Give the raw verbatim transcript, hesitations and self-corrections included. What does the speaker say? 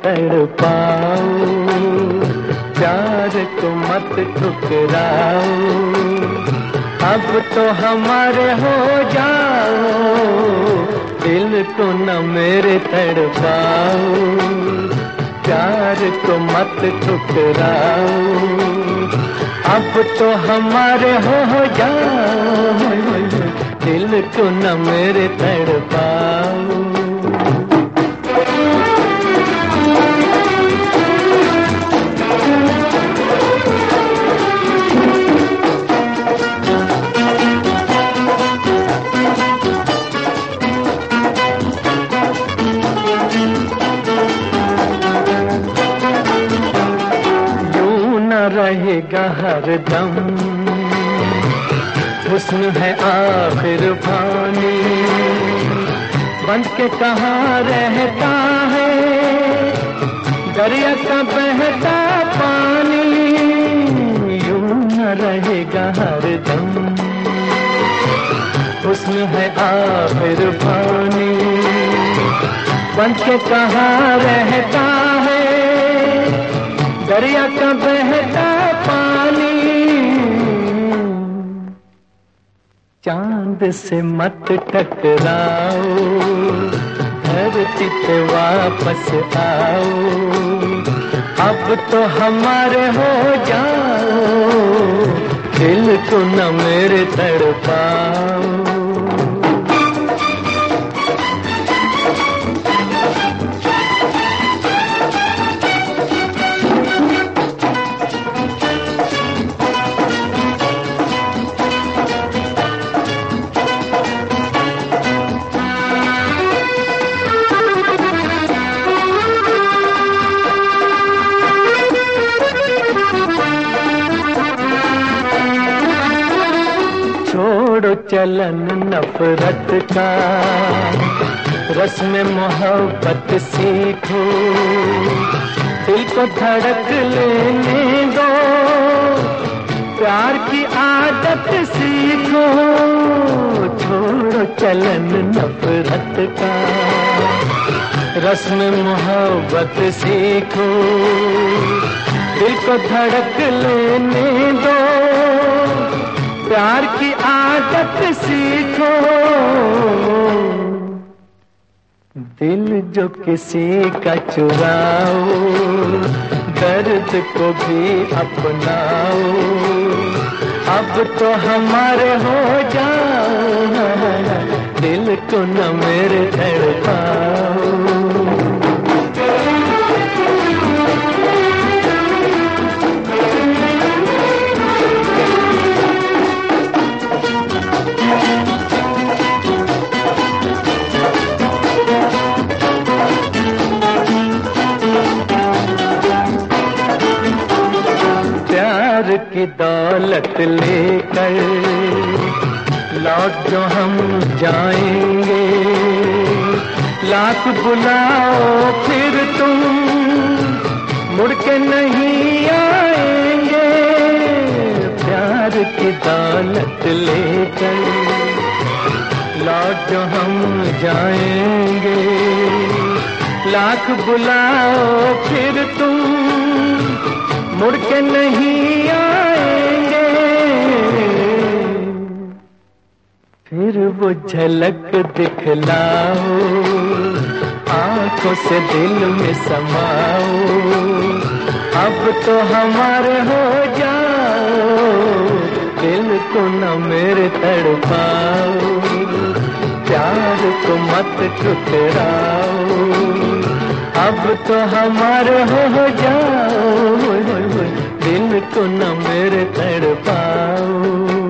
तड़पाओ, प्यार को मत ठुकराओ, अब तो हमारे हो जाओ, दिल को न मेरे तड़पाओ, प्यार को मत ठुकराओ, अब तो हमारे हो जाओ, दिल को न मेरे तड़पाओ। रहेगा हरदम हुस्न है आखिर फानी, बंद के कहाँ रहता है दरिया का बहता पानी, यूं न रहेगा हरदम हुस्न है आखिर फानी, बंद के कहाँ रहता है दरिया का बहता पानी, चांद से मत टकराओ, धरती पे वापस आओ, अब तो हमारे हो जाओ, दिल को न मेरे तड़पाओ। छोड़ो चलन नफरत का, रस्म मोहब्बत सीखो, दिल को धड़क लेने दो, प्यार की आदत सीखो, छोड़ो चलन नफरत का, रस्म मोहब्बत सीखो, दिल को धड़क लेने दो, प्यार की आदत सीखो, दिल जो किसी का चुराओ, दर्द को भी अपनाओ, अब तो हमारे हो जाओ, दिल को न मेरे तड़पाओ। की दौलत लेकर लौट जो हम जाएंगे, लाख बुलाओ फिर तुम मुड़ के नहीं आएंगे, प्यार की दौलत लेकर लौट जो हम जाएंगे, लाख बुलाओ फिर तुम मुड़ के नहीं आएंगे, फिर वो झलक दिखलाओ, आंखों से दिल में समाओ, अब तो हमारे हो जाओ, दिल को न मेरे तड़पाओ, प्यार को मत ठुकराओ, अब तो हमारे हो जाओ, दिल को न मेरे तड़पाओ।